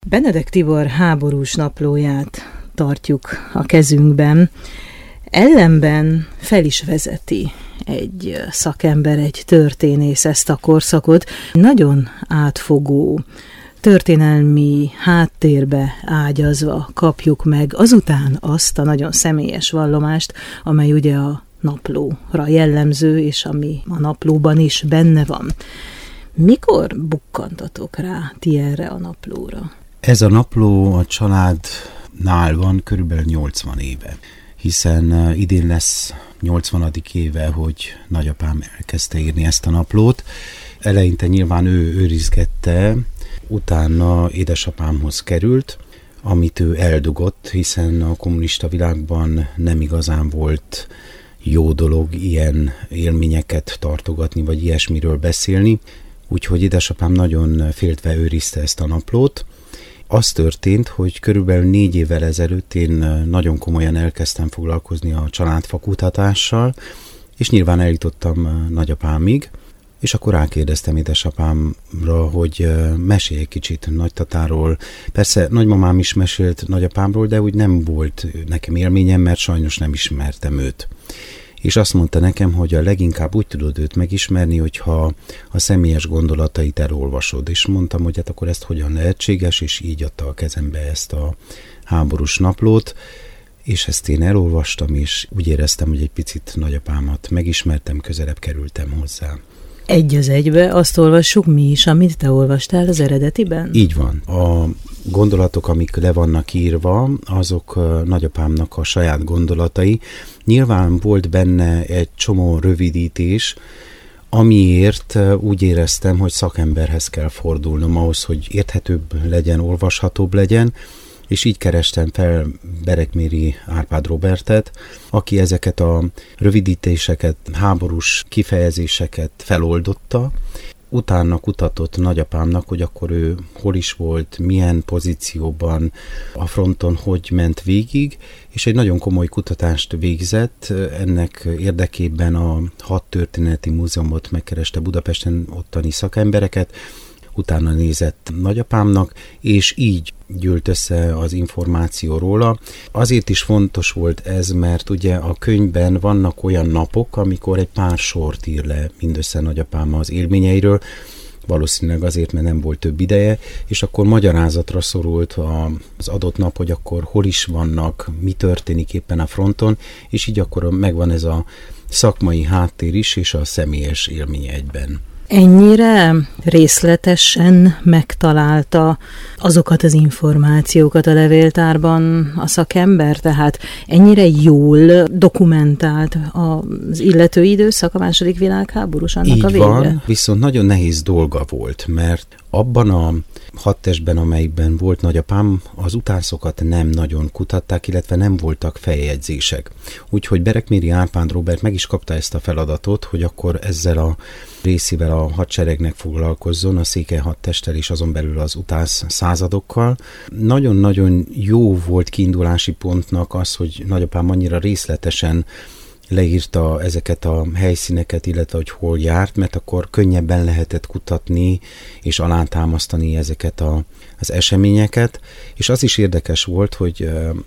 Benedek Tibor háborús naplóját tartjuk a kezünkben. Ellenben fel is vezeti egy szakember, egy történész ezt a korszakot. Nagyon átfogó, történelmi háttérbe ágyazva kapjuk meg azután azt a nagyon személyes vallomást, amely ugye a naplóra jellemző, és ami a naplóban is benne van. Mikor bukkantatok rá ti erre a naplóra? Ez a napló a családnál van körülbelül 80 éve, hiszen idén lesz 80. éve, hogy nagyapám elkezdte írni ezt a naplót. Eleinte nyilván ő őrizgette, utána édesapámhoz került, amit ő eldugott, hiszen a kommunista világban nem igazán volt jó dolog ilyen élményeket tartogatni, vagy ilyesmiről beszélni, úgyhogy édesapám nagyon féltve őrizte ezt a naplót. Az történt, hogy körülbelül 4 évvel ezelőtt én nagyon komolyan elkezdtem foglalkozni a családfakutatással, és nyilván eljutottam nagyapámig, és akkor rákérdeztem édesapámra, hogy mesélj egy kicsit nagytatáról. Persze nagymamám is mesélt nagyapámról, de úgy nem volt nekem élményem, mert sajnos nem ismertem őt. És azt mondta nekem, hogy a leginkább úgy tudod őt megismerni, hogyha a személyes gondolatait elolvasod. És mondtam, hogy hát akkor ezt hogyan lehetséges, és így adta a kezembe ezt a háborús naplót, és ezt én elolvastam, és úgy éreztem, hogy egy picit nagyapámat megismertem, közelebb kerültem hozzá. Egy az egybe azt olvassuk mi is, amit te olvastál az eredetiben? Így van. A gondolatok, amik le vannak írva, azok nagyapámnak a saját gondolatai. Nyilván volt benne egy csomó rövidítés, amiért úgy éreztem, hogy szakemberhez kell fordulnom ahhoz, hogy érthetőbb legyen, olvashatóbb legyen, és így kerestem fel Berekméri Árpád Róbertet, aki ezeket a rövidítéseket, háborús kifejezéseket feloldotta. Utána kutatott nagyapámnak, hogy akkor ő hol is volt, milyen pozícióban a fronton, hogy ment végig, és egy nagyon komoly kutatást végzett. Ennek érdekében a Hadtörténeti Múzeumot megkereste Budapesten, ottani szakembereket, utána nézett nagyapámnak, és így gyűlt össze az információ róla. Azért is fontos volt ez, mert ugye a könyvben vannak olyan napok, amikor egy pár sort ír le mindössze nagyapám az élményeiről, valószínűleg azért, mert nem volt több ideje, és akkor magyarázatra szorult az adott nap, hogy akkor hol is vannak, mi történik éppen a fronton, és így akkor megvan ez a szakmai háttér is, és a személyes élmény egyben. Ennyire részletesen megtalálta azokat az információkat a levéltárban a szakember, tehát ennyire jól dokumentált az illető időszak, a második világháborús, annak így a vége? Van, viszont nagyon nehéz dolga volt, mert abban a hadtestben, amelyikben volt nagyapám, az utászokat nem nagyon kutatták, illetve nem voltak feljegyzések. Úgyhogy Berekméri Árpád Róbert meg is kapta ezt a feladatot, hogy akkor ezzel a részével a hadseregnek foglalkozzon, a székely hadtesttel és azon belül az utász századokkal. Nagyon-nagyon jó volt kiindulási pontnak az, hogy nagyapám annyira részletesen leírta ezeket a helyszíneket, illetve hogy hol járt, mert akkor könnyebben lehetett kutatni és alátámasztani ezeket az eseményeket. És az is érdekes volt, hogy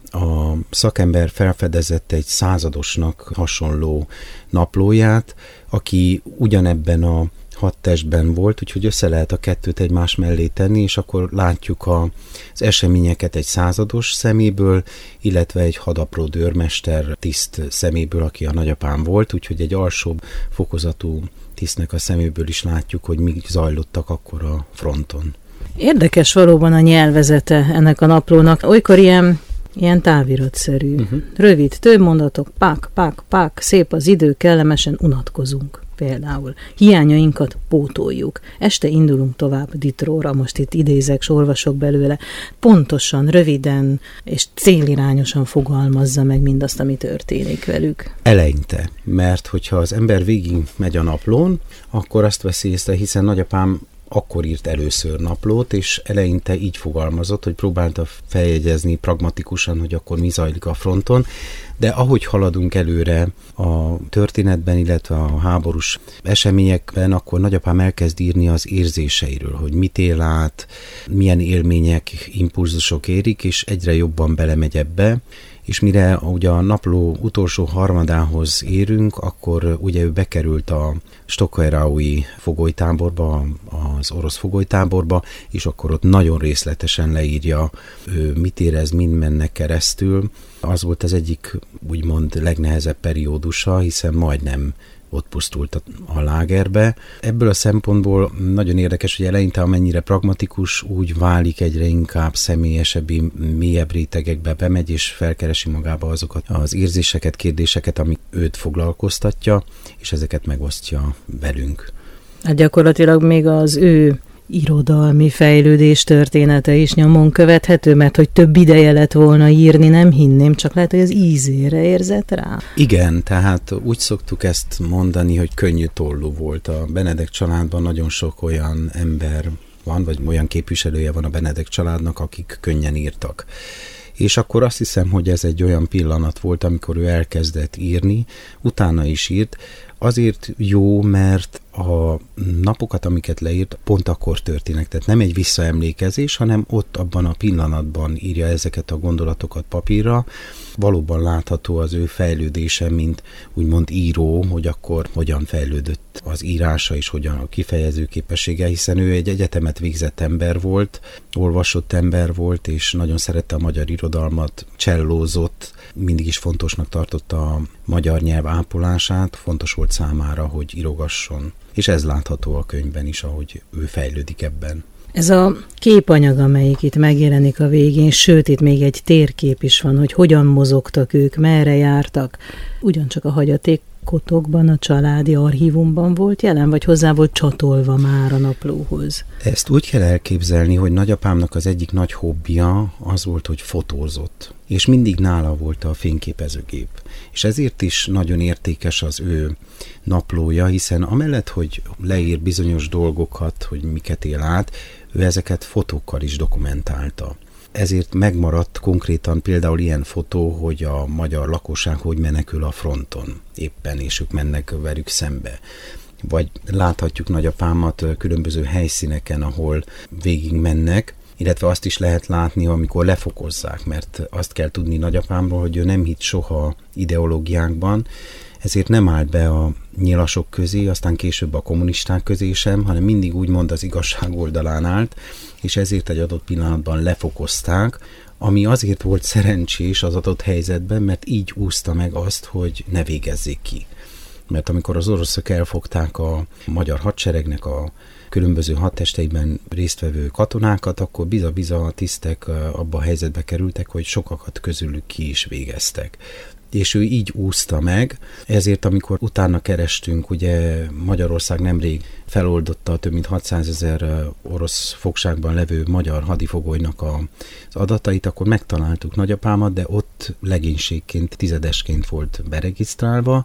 a szakember felfedezett egy századosnak hasonló naplóját, aki ugyanebben a hadtestben volt, úgyhogy össze lehet a kettőt egymás mellé tenni, és akkor látjuk az eseményeket egy százados szeméből, illetve egy hadapró őrmester tiszt szeméből, aki a nagyapám volt, úgyhogy egy alsóbb fokozatú tisztnek a szeméből is látjuk, hogy mi zajlottak akkor a fronton. Érdekes valóban a nyelvezete ennek a naplónak. Olykor ilyen táviratszerű, rövid, több mondatok, pák, szép az idő, kellemesen unatkozunk. Például hiányainkat pótoljuk. Este indulunk tovább Ditróra, most itt idézek, s olvasok belőle. Pontosan, röviden és célirányosan fogalmazza meg mindazt, ami történik velük. Eleinte, mert hogyha az ember végig megy a naplón, akkor azt veszi észre, hiszen nagyapám akkor írt először naplót, és eleinte így fogalmazott, hogy próbálta feljegyezni pragmatikusan, hogy akkor mi zajlik a fronton, de ahogy haladunk előre a történetben, illetve a háborús eseményekben, akkor nagyapám elkezd írni az érzéseiről, hogy mit él át, milyen élmények, impulzusok érik, és egyre jobban belemegy ebbe, és mire ugye a napló utolsó harmadához érünk, akkor ugye ő bekerült a Stockholm-i fogolytáborba, az orosz fogolytáborba, és akkor ott nagyon részletesen leírja, ő mit érez, mind mennek keresztül. Az volt az egyik úgymond legnehezebb periódusa, hiszen majdnem ott pusztult a lágerbe. Ebből a szempontból nagyon érdekes, hogy eleinte amennyire pragmatikus, úgy válik egyre inkább személyesebbé, mélyebb rétegekbe bemegy, és felkeresi magába azokat az érzéseket, kérdéseket, amik őt foglalkoztatja, és ezeket megosztja velünk. Hát gyakorlatilag még az ő irodalmi fejlődés története is nyomon követhető, mert hogy több ideje lett volna írni, nem hinném, csak lehet, hogy az ízére érzett rá. Igen, tehát úgy szoktuk ezt mondani, hogy könnyű tollú volt. A Benedek családban nagyon sok olyan ember van, vagy olyan képviselője van a Benedek családnak, akik könnyen írtak. És akkor azt hiszem, hogy ez egy olyan pillanat volt, amikor ő elkezdett írni, utána is írt. Azért jó, mert a napokat, amiket leírt, pont akkor történnek. Tehát nem egy visszaemlékezés, hanem ott abban a pillanatban írja ezeket a gondolatokat papírra. Valóban látható az ő fejlődése, mint úgymond író, hogy akkor hogyan fejlődött az írása és hogyan a kifejező képessége, hiszen ő egy egyetemet végzett ember volt, olvasott ember volt, és nagyon szerette a magyar irodalmat, csellózott, mindig is fontosnak tartotta a magyar nyelv ápolását, fontos volt számára, hogy írogasson. És ez látható a könyvben is, ahogy ő fejlődik ebben. Ez a képanyag, amelyik itt megjelenik a végén, sőt, itt még egy térkép is van, hogy hogyan mozogtak ők, merre jártak. Ugyancsak a hagyatékotokban, a családi archívumban volt jelen, vagy hozzá volt csatolva már a naplóhoz? Ezt úgy kell elképzelni, hogy nagyapámnak az egyik nagy hobbija az volt, hogy fotózott. És mindig nála volt a fényképezőgép. És ezért is nagyon értékes az ő naplója, hiszen amellett, hogy leír bizonyos dolgokat, hogy miket él át, ő ezeket fotókkal is dokumentálta. Ezért megmaradt konkrétan például ilyen fotó, hogy a magyar lakosság hogy menekül a fronton éppen, és ők mennek velük szembe. Vagy láthatjuk nagyapámat különböző helyszíneken, ahol végig mennek, illetve azt is lehet látni, amikor lefokozzák, mert azt kell tudni nagyapámról, hogy ő nem hitt soha ideológiákban, ezért nem állt be a nyilasok közé, aztán később a kommunisták közé sem, hanem mindig úgymond az igazság oldalán állt, és ezért egy adott pillanatban lefokozták, ami azért volt szerencsés az adott helyzetben, mert így úszta meg azt, hogy ne végezzék ki. Mert amikor az oroszok elfogták a magyar hadseregnek a különböző hadtesteiben résztvevő katonákat, akkor biza-biza a tisztek abba a helyzetbe kerültek, hogy sokakat közülük ki is végeztek. És ő így úszta meg, ezért amikor utána kerestünk, ugye Magyarország nemrég feloldotta a több mint 600 000 orosz fogságban levő magyar hadifogolynak az adatait, akkor megtaláltuk nagyapámat, de ott legénységként, tizedesként volt beregisztrálva,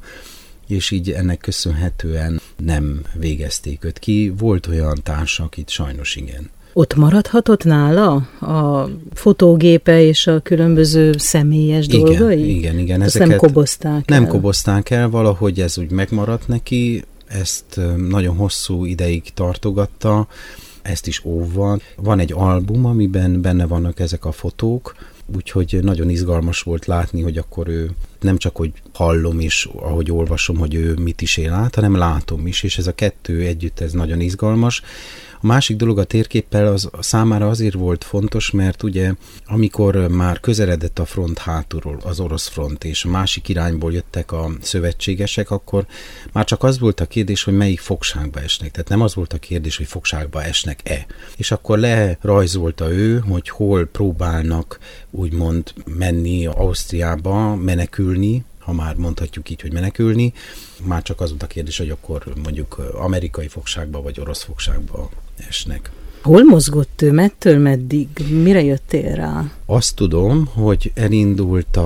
és így ennek köszönhetően nem végezték őt ki. Volt olyan társa, akit sajnos igen. Ott maradhatott nála a fotógépe és a különböző személyes dolgai? Igen. Ezt nem kobozták el? Nem kobozták el, valahogy ez úgy megmaradt neki, ezt nagyon hosszú ideig tartogatta, ezt is óvva. Van egy album, amiben benne vannak ezek a fotók, úgyhogy nagyon izgalmas volt látni, hogy akkor ő nem csak, hogy hallom és ahogy olvasom, hogy ő mit is él át, hanem látom is, és ez a kettő együtt, ez nagyon izgalmas. A másik dolog a térképpel az számára azért volt fontos, mert ugye amikor már közeledett a front hátulról, az orosz front, és a másik irányból jöttek a szövetségesek, akkor már csak az volt a kérdés, hogy melyik fogságba esnek. Tehát nem az volt a kérdés, hogy fogságba esnek-e. És akkor lerajzolta ő, hogy hol próbálnak úgymond menni Ausztriába, menekülni, ha már mondhatjuk így, hogy menekülni, már csak az volt a kérdés, hogy akkor mondjuk amerikai fogságba vagy orosz fogságba esnek. Hol mozgott ő? Mettől meddig? Mire jöttél rá? Azt tudom, hogy elindultak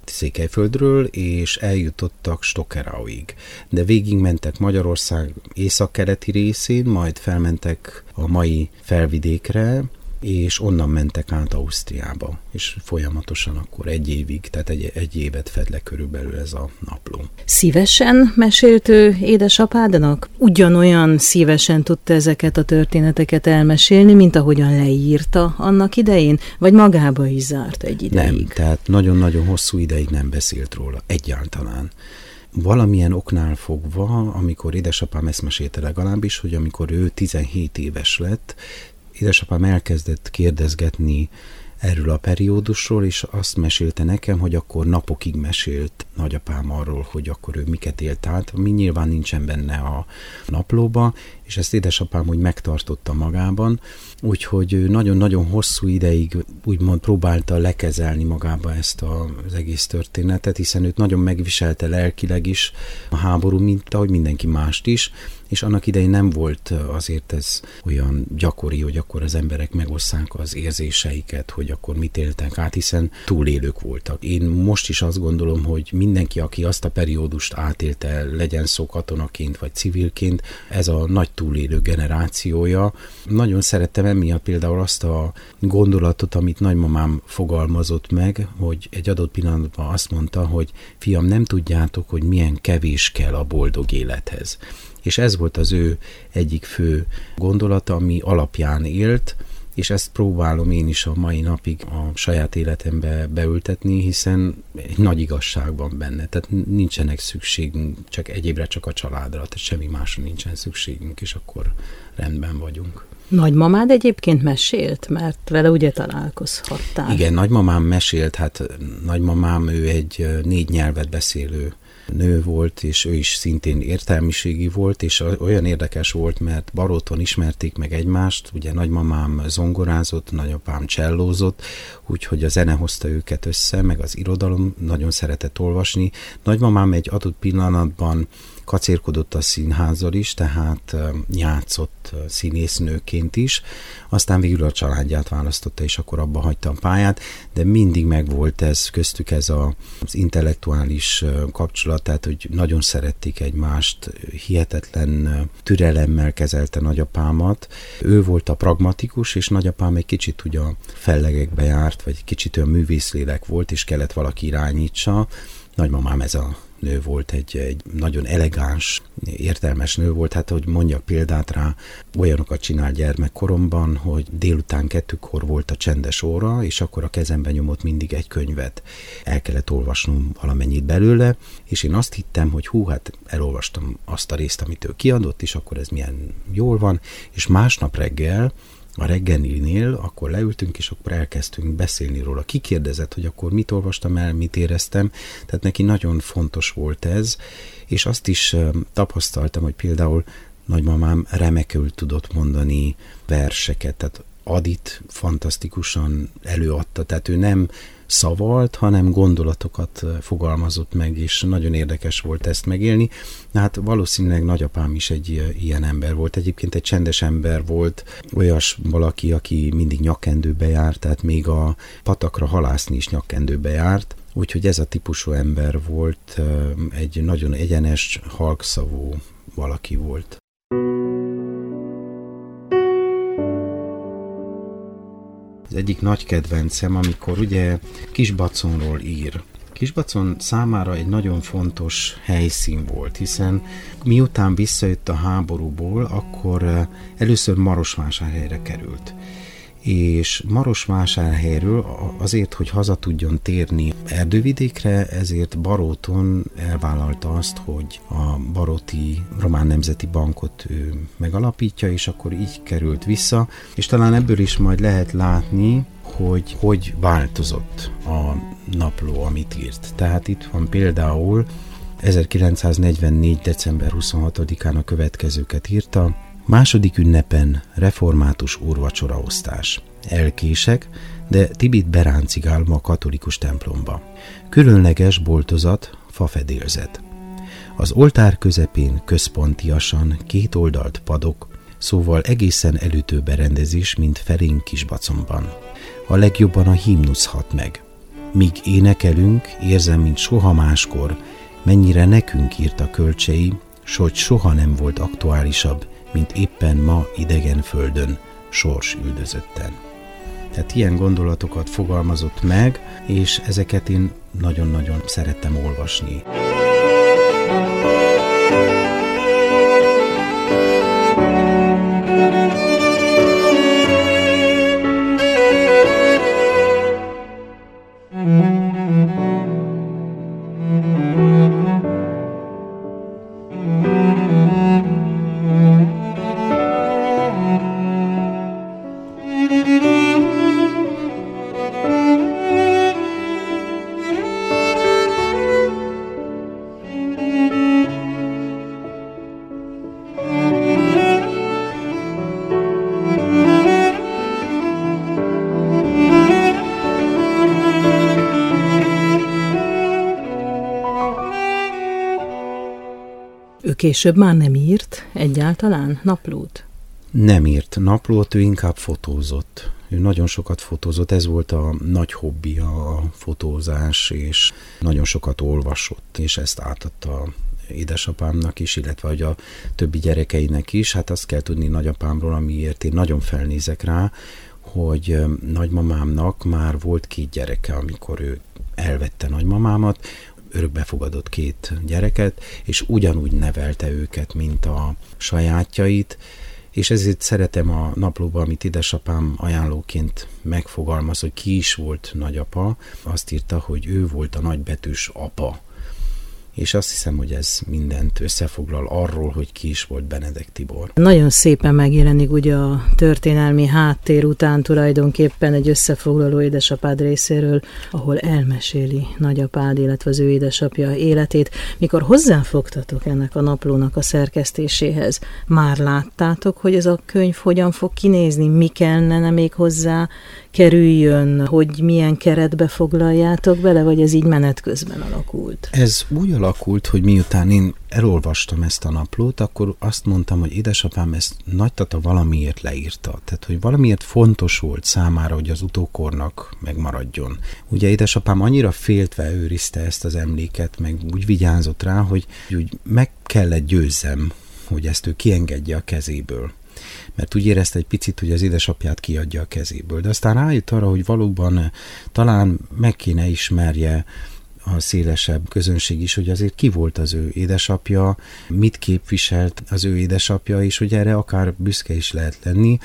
Székelyföldről, és eljutottak Stockerauig. De végigmentek Magyarország északkeleti részén, majd felmentek a mai felvidékre, és onnan mentek át Ausztriába, és folyamatosan akkor 1 évig, tehát egy évet fed le körülbelül ez a napló. Szívesen mesélt ő édesapádnak? Ugyanolyan szívesen tudta ezeket a történeteket elmesélni, mint ahogyan leírta annak idején? Vagy magába is zárt egy ideig? Nem, tehát nagyon-nagyon hosszú ideig nem beszélt róla, egyáltalán. Valamilyen oknál fogva, amikor édesapám ezt mesélte legalábbis, hogy amikor ő 17 éves lett, édesapám elkezdett kérdezgetni erről a periódusról, és azt mesélte nekem, hogy akkor napokig mesélt nagyapám arról, hogy akkor ő miket élt át, ami nyilván nincsen benne a naplóba, és ezt édesapám úgy megtartotta magában, úgyhogy nagyon-nagyon hosszú ideig úgymond próbálta lekezelni magába ezt az egész történetet, hiszen őt nagyon megviselte lelkileg is a háború, mint ahogy mindenki mást is, és annak idején nem volt azért ez olyan gyakori, hogy akkor az emberek megosszák az érzéseiket, hogy akkor mit éltek át, hiszen túlélők voltak. Én most is azt gondolom, hogy mindenki, aki azt a periódust átélte, legyen szó katonaként vagy civilként, ez a nagy túlélő generációja. Nagyon szerettem emiatt például azt a gondolatot, amit nagymamám fogalmazott meg, hogy egy adott pillanatban azt mondta, hogy fiam, nem tudjátok, hogy milyen kevés kell a boldog élethez. És ez volt az ő egyik fő gondolata, ami alapján élt, és ezt próbálom én is a mai napig a saját életembe beültetni, hiszen egy nagy igazság van benne. Tehát nincsenek szükségünk csak egyébre, csak a családra, tehát semmi másra nincsen szükségünk, és akkor rendben vagyunk. Nagymamád egyébként mesélt, mert vele ugye találkozhattál? Igen, nagymamám mesélt, hát nagymamám ő egy 4 nyelvet beszélő nő volt, és ő is szintén értelmiségi volt, és olyan érdekes volt, mert Baróton ismerték meg egymást, ugye nagymamám zongorázott, nagyapám csellózott, úgyhogy a zene hozta őket össze, meg az irodalom, nagyon szeretett olvasni. Nagymamám egy adott pillanatban kacérkodott a színházzal is, tehát játszott színésznőként is, aztán végül a családját választotta, és akkor abba hagyta a pályát, de mindig megvolt ez, köztük ez az intellektuális kapcsolat, tehát hogy nagyon szerették egymást, hihetetlen türelemmel kezelte nagyapámat. Ő volt a pragmatikus, és nagyapám egy kicsit ugye a fellegekbe járt, vagy kicsit olyan művészlélek volt, és kellett valaki irányítsa. Nagymamám ez a nő volt, egy nagyon elegáns, értelmes nő volt, hát hogy mondjak példát rá, olyanokat csinál gyermekkoromban, hogy délután 2-kor volt a csendes óra, és akkor a kezemben nyomott mindig egy könyvet. El kellett olvasnom valamennyit belőle, és én azt hittem, hogy hát elolvastam azt a részt, amit ő kiadott, és akkor ez milyen jól van, és másnap reggel a reggelinél akkor leültünk, és akkor elkezdtünk beszélni róla. Kikérdezett, hogy akkor mit olvastam el, mit éreztem, tehát neki nagyon fontos volt ez, és azt is tapasztaltam, hogy például nagymamám remekül tudott mondani verseket, tehát Adit fantasztikusan előadta, tehát ő nem szavalt, hanem gondolatokat fogalmazott meg, és nagyon érdekes volt ezt megélni. Hát valószínűleg nagyapám is egy ilyen ember volt. Egyébként egy csendes ember volt, olyas valaki, aki mindig nyakkendőbe járt, tehát még a patakra halászni is nyakkendőbe járt. Úgyhogy ez a típusú ember volt, egy nagyon egyenes, halkszavú valaki volt. Az egyik nagy kedvencem, amikor ugye Kisbaconról ír. Kisbacon számára egy nagyon fontos helyszín volt, hiszen miután visszajött a háborúból, akkor először Marosvásárhelyre került. És Marosvásárhelyről azért, hogy haza tudjon térni Erdővidékre, ezért Baróton elvállalta azt, hogy a Baróti Román Nemzeti Bankot ő megalapítja, és akkor így került vissza, és talán ebből is majd lehet látni, hogy változott a napló, amit írt. Tehát itt van például 1944. december 26-án a következőket írta: második ünnepen református úrvacsoraosztás. Elkések, de Tibit beráncigál ma a katolikus templomba. Különleges boltozat, fafedélzet. Az oltár közepén központiasan 2 oldalt padok, szóval egészen elütő berendezés, mint felénk Kisbaconban. A legjobban a himnusz hat meg. Míg énekelünk, érzem, mint soha máskor, mennyire nekünk írt a kölcsei, s hogy soha nem volt aktuálisabb, mint éppen ma idegen földön, sors üldözötten. Tehát ilyen gondolatokat fogalmazott meg, és ezeket én nagyon-nagyon szerettem olvasni. Később már nem írt egyáltalán naplót? Nem írt naplót, ő inkább fotózott. Ő nagyon sokat fotózott, ez volt a nagy hobbija, a fotózás, és nagyon sokat olvasott, és ezt átadta édesapámnak is, illetve hogy a többi gyerekeinek is. Hát azt kell tudni nagyapámról, amiért én nagyon felnézek rá, hogy nagymamámnak már volt 2 gyereke, amikor ő elvette nagymamámat, örökbefogadott 2 gyereket, és ugyanúgy nevelte őket, mint a sajátjait, és ezért szeretem a naplóban, amit édesapám ajánlóként megfogalmaz, hogy ki is volt nagyapa, azt írta, hogy ő volt a nagybetűs apa. És azt hiszem, hogy ez mindent összefoglal arról, hogy ki is volt Benedek Tibor. Nagyon szépen megjelenik ugye a történelmi háttér után tulajdonképpen egy összefoglaló édesapád részéről, ahol elmeséli nagyapád, illetve az ő édesapja életét. Mikor hozzáfogtatok ennek a naplónak a szerkesztéséhez, már láttátok, hogy ez a könyv hogyan fog kinézni, mi kellene még hozzá kerüljön, hogy milyen keretbe foglaljátok bele, vagy ez így menet közben alakult? Ez úgy alakult, hogy miután én elolvastam ezt a naplót, akkor azt mondtam, hogy édesapám ezt nagytata valamiért leírta. Tehát, hogy valamiért fontos volt számára, hogy az utókornak megmaradjon. Ugye édesapám annyira féltve őrizte ezt az emléket, meg úgy vigyázott rá, hogy úgy meg kellett győzzem, hogy ezt ő kiengedje a kezéből. Mert úgy érezte egy picit, hogy az édesapját kiadja a kezéből. De aztán rájött arra, hogy valóban talán meg kéne ismerje a szélesebb közönség is, hogy azért ki volt az ő édesapja, mit képviselt az ő édesapja, és hogy erre akár büszke is lehet lenni.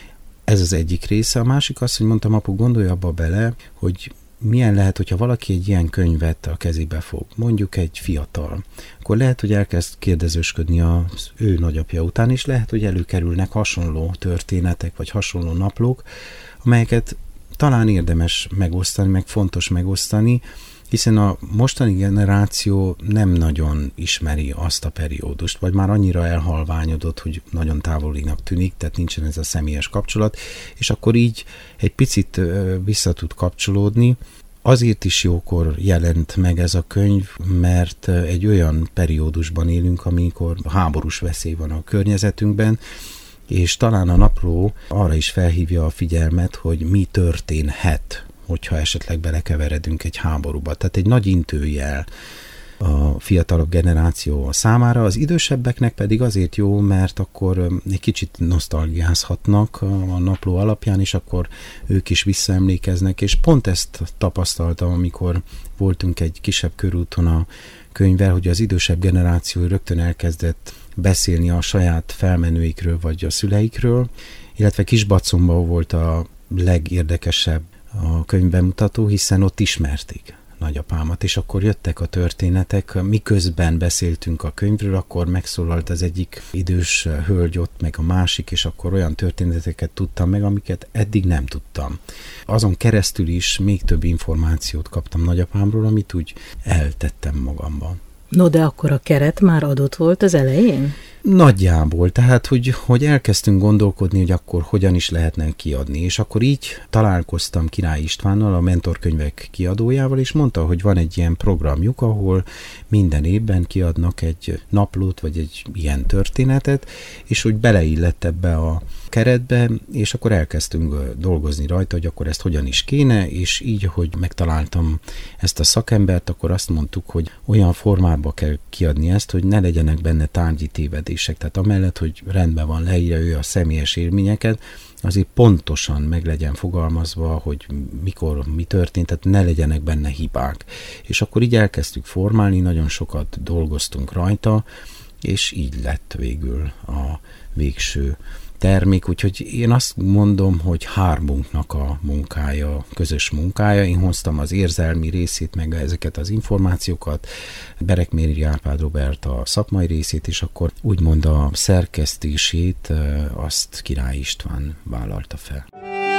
Ez az egyik része. A másik az, hogy mondtam, apu, gondolj abba bele, hogy milyen lehet, hogyha valaki egy ilyen könyvet a kezébe fog, mondjuk egy fiatal, akkor lehet, hogy elkezd kérdezősködni az ő nagyapja után, és lehet, hogy előkerülnek hasonló történetek, vagy hasonló naplók, amelyeket talán érdemes megosztani, meg fontos megosztani, hiszen a mostani generáció nem nagyon ismeri azt a periódust, vagy már annyira elhalványodott, hogy nagyon távolinak tűnik, tehát nincsen ez a személyes kapcsolat, és akkor így egy picit vissza tud kapcsolódni. Azért is jókor jelent meg ez a könyv, mert egy olyan periódusban élünk, amikor háborús veszély van a környezetünkben, és talán a napló arra is felhívja a figyelmet, hogy mi történhet, hogyha esetleg belekeveredünk egy háborúba. Tehát egy nagy intőjel a fiatalabb generáció számára, az idősebbeknek pedig azért jó, mert akkor egy kicsit nosztalgiázhatnak a napló alapján, és akkor ők is visszaemlékeznek, és pont ezt tapasztaltam, amikor voltunk egy kisebb körúton a könyvvel, hogy az idősebb generáció rögtön elkezdett beszélni a saját felmenőikről, vagy a szüleikről, illetve Kisbacomban volt a legérdekesebb a könyvbemutató, hiszen ott ismerték nagyapámat, és akkor jöttek a történetek, miközben beszéltünk a könyvről, akkor megszólalt az egyik idős hölgy ott, meg a másik, és akkor olyan történeteket tudtam meg, amiket eddig nem tudtam. Azon keresztül is még több információt kaptam nagyapámról, amit úgy eltettem magamban. No, de akkor a keret már adott volt az elején? Nagyjából, tehát hogy elkezdtünk gondolkodni, hogy akkor hogyan is lehetne kiadni, és akkor így találkoztam Király Istvánnal, a Mentorkönyvek kiadójával, és mondta, hogy van egy ilyen programjuk, ahol minden évben kiadnak egy naplót, vagy egy ilyen történetet, és hogy beleillett ebbe a keretbe, és akkor elkezdtünk dolgozni rajta, hogy akkor ezt hogyan is kéne, és így, hogy megtaláltam ezt a szakembert, akkor azt mondtuk, hogy olyan formába kell kiadni ezt, hogy ne legyenek benne tárgyi tévedések. Tehát amellett, hogy rendben van leírja ő a személyes élményeket, azért pontosan meg legyen fogalmazva, hogy mikor, mi történt, tehát ne legyenek benne hibák. És akkor így elkezdtük formálni, nagyon sokat dolgoztunk rajta, és így lett végül a végső termék, úgyhogy én azt mondom, hogy hármunknak a munkája, közös munkája. Én hoztam az érzelmi részét, meg ezeket az információkat, Berekméri Árpád Róbert a szakmai részét, és akkor úgymond a szerkesztését azt Király István vállalta fel.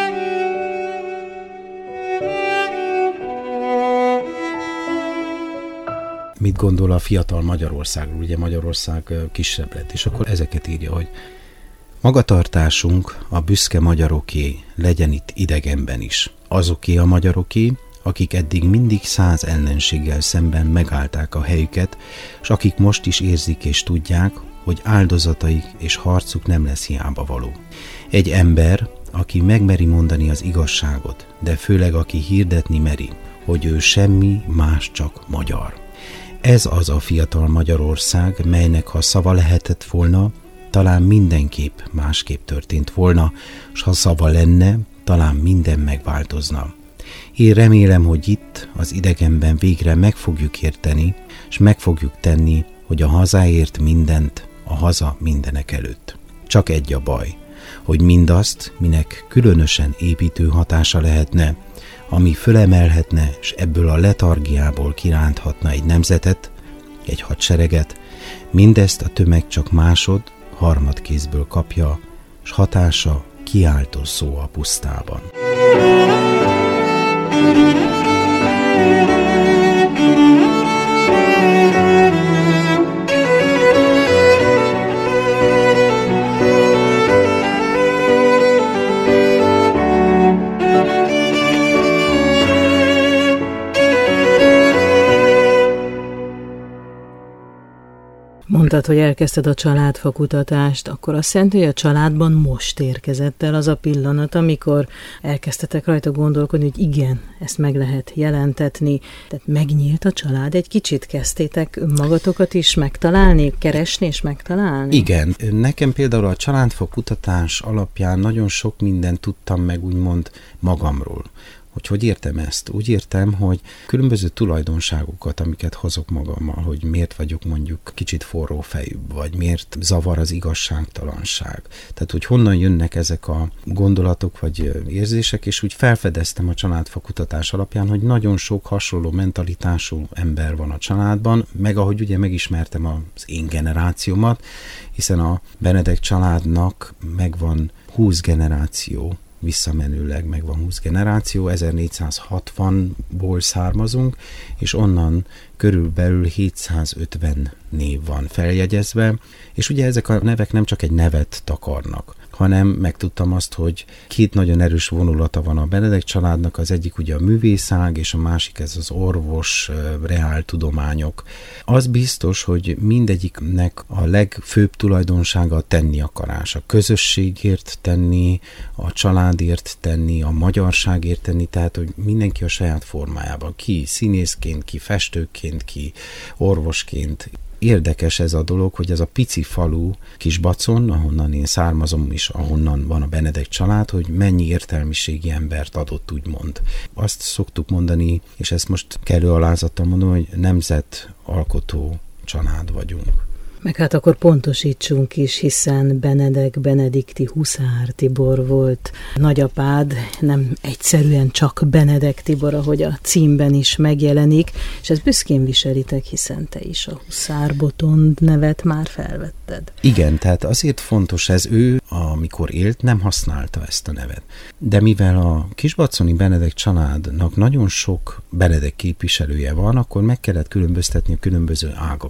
Mit gondol a fiatal Magyarországról? Ugye Magyarország kisebb lett, és akkor ezeket írja, hogy magatartásunk a büszke magyaroké, legyen itt idegenben is. Azoké a magyaroké, akik eddig mindig 100 ellenséggel szemben megállták a helyüket, s akik most is érzik és tudják, hogy áldozataik és harcuk nem lesz hiába való. Egy ember, aki megmeri mondani az igazságot, de főleg aki hirdetni meri, hogy ő semmi más, csak magyar. Ez az a fiatal Magyarország, melynek ha szava lehetett volna, talán mindenképp másképp történt volna, s ha szava lenne, talán minden megváltozna. Én remélem, hogy itt, az idegenben végre meg fogjuk érteni, s meg fogjuk tenni, hogy a hazáért mindent, a haza mindenek előtt. Csak egy a baj, hogy mindazt, minek különösen építő hatása lehetne, ami fölemelhetne, s ebből a letargiából kiránthatna egy nemzetet, egy hadsereget, mindezt a tömeg csak harmadkézből kapja, s hatása kiáltó szó a pusztában. Mondtad, hogy elkezdted a családfa kutatást, akkor azt jelenti, hogy a családban most érkezett el az a pillanat, amikor elkezdtetek rajta gondolkodni, hogy igen, ezt meg lehet jelentetni. Tehát megnyílt a család, egy kicsit kezdtétek önmagatokat is megtalálni, keresni és megtalálni? Igen. Nekem például a családfa kutatás alapján nagyon sok mindent tudtam meg úgymond magamról. Hogy értem ezt? Úgy értem, hogy különböző tulajdonságokat, amiket hozok magammal, hogy miért vagyok mondjuk kicsit forró fejűbb, vagy miért zavar az igazságtalanság. Tehát, hogy honnan jönnek ezek a gondolatok, vagy érzések, és úgy felfedeztem a családfa kutatás alapján, hogy nagyon sok hasonló mentalitású ember van a családban, meg ahogy ugye megismertem az én generációmat, hiszen a Benedek családnak megvan 20 generáció, visszamenőleg megvan 20 generáció, 1460-ból származunk, és onnan körülbelül 750 név van feljegyezve, és ugye ezek a nevek nem csak egy nevet takarnak, hanem megtudtam azt, hogy két nagyon erős vonulata van a Benedek családnak, az egyik ugye a művészág, és a másik ez az orvos, reáltudományok. Az biztos, hogy mindegyiknek a legfőbb tulajdonsága a tenni akarás. A közösségért tenni, a családért tenni, a magyarságért tenni, tehát hogy mindenki a saját formájában. Ki színészként, ki festőként, ki orvosként. Érdekes ez a dolog, hogy ez a pici falu Kisbacon, ahonnan én származom, és ahonnan van a Benedek család, hogy mennyi értelmiségi embert adott, úgymond. Azt szoktuk mondani, és ezt most kellő alázattal mondom, hogy nemzetalkotó család vagyunk. Meg hát akkor pontosítsunk is, hiszen Benedek Benedikti Huszár Tibor volt nagyapád, nem egyszerűen csak Benedek Tibor, ahogy a címben is megjelenik, és ezt büszkén viselitek, hiszen te is a Huszár Botond nevet már felvetted. Igen, tehát azért fontos ez, ő, amikor élt, nem használta ezt a nevet. De mivel a kisbaconi Benedek családnak nagyon sok Benedek képviselője van, akkor meg kellett különböztetni a különböző ágakat.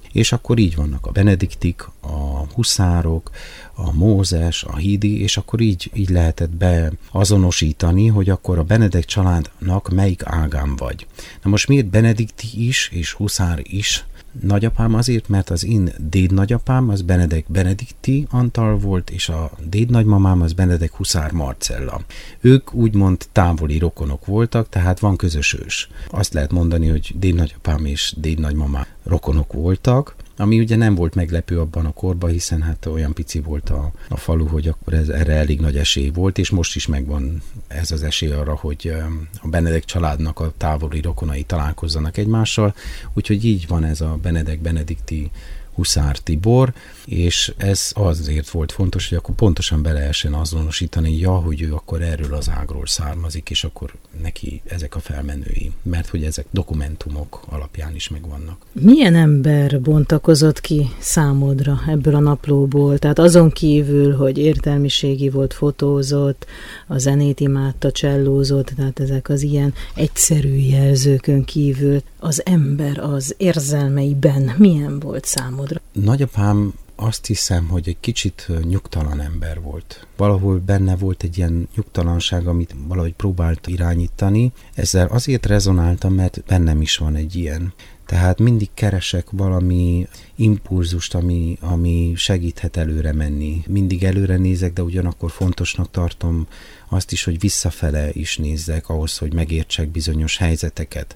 És akkor így vannak a benediktik, a huszárok, a Mózes, a Hídi, és akkor így lehetett beazonosítani, hogy akkor a Benedek családnak melyik ágán vagy. Na most miért benedikti is, és huszár is nagyapám? Azért, mert az én dédnagyapám az Benedek Benedikti Antal volt, és a dédnagymamám az Benedek Huszár Marcella. Ők úgymond távoli rokonok voltak, tehát van közös ős. Azt lehet mondani, hogy dédnagyapám és dédnagymamám rokonok voltak, ami ugye nem volt meglepő abban a korban, hiszen hát olyan pici volt a falu, hogy akkor erre elég nagy esély volt, és most is megvan ez az esély arra, hogy a Benedek családnak a távoli rokonai találkozzanak egymással, úgyhogy így van ez a Benedek Benedikti Huszár Tibor, és ez azért volt fontos, hogy akkor pontosan be lehessen azonosítani, hogy ő akkor erről az ágról származik, és akkor neki ezek a felmenői, mert hogy ezek dokumentumok alapján is megvannak. Milyen ember bontakozott ki számodra ebből a naplóból? Tehát azon kívül, hogy értelmiségi volt, fotózott, a zenét imádta, csellózott, tehát ezek az ilyen egyszerű jelzőkön kívül az ember az érzelmeiben milyen volt számodra? Nagyapám azt hiszem, hogy egy kicsit nyugtalan ember volt. Valahol benne volt egy ilyen nyugtalanság, amit valahogy próbált irányítani. Ezzel azért rezonáltam, mert bennem is van egy ilyen. Tehát mindig keresek valami impulzust, ami segíthet előre menni. Mindig előre nézek, de ugyanakkor fontosnak tartom azt is, hogy visszafele is nézzek ahhoz, hogy megértsek bizonyos helyzeteket.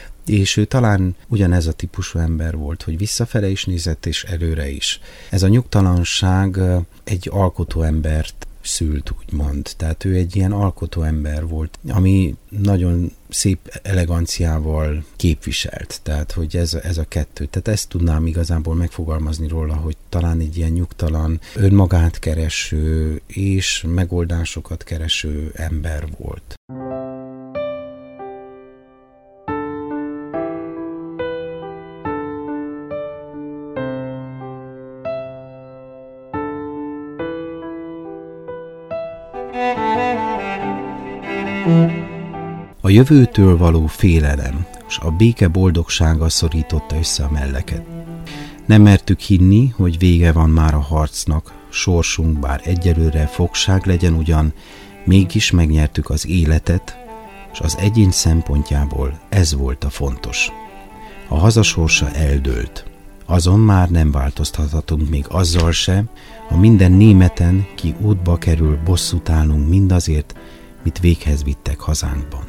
És ő talán ugyanez a típusú ember volt, hogy visszafele is nézett, és előre is. Ez a nyugtalanság egy alkotó embert szült, úgymond. Tehát ő egy ilyen alkotó ember volt, ami nagyon szép eleganciával képviselt. Tehát, hogy ez a kettő. Tehát ezt tudnám igazából megfogalmazni róla, hogy talán egy ilyen nyugtalan, önmagát kereső és megoldásokat kereső ember volt. A jövőtől való félelem és a béke boldogsága szorította össze a melleket. Nem mertük hinni, hogy vége van már a harcnak, sorsunk bár egyelőre fogság legyen ugyan, mégis megnyertük az életet, és az egyén szempontjából ez volt a fontos. A haza sorsa eldőlt. Azon már nem változtathatunk még azzal se, ha minden németen, ki útba kerül, bosszút állunk mindazért, mit véghez vittek hazánkban.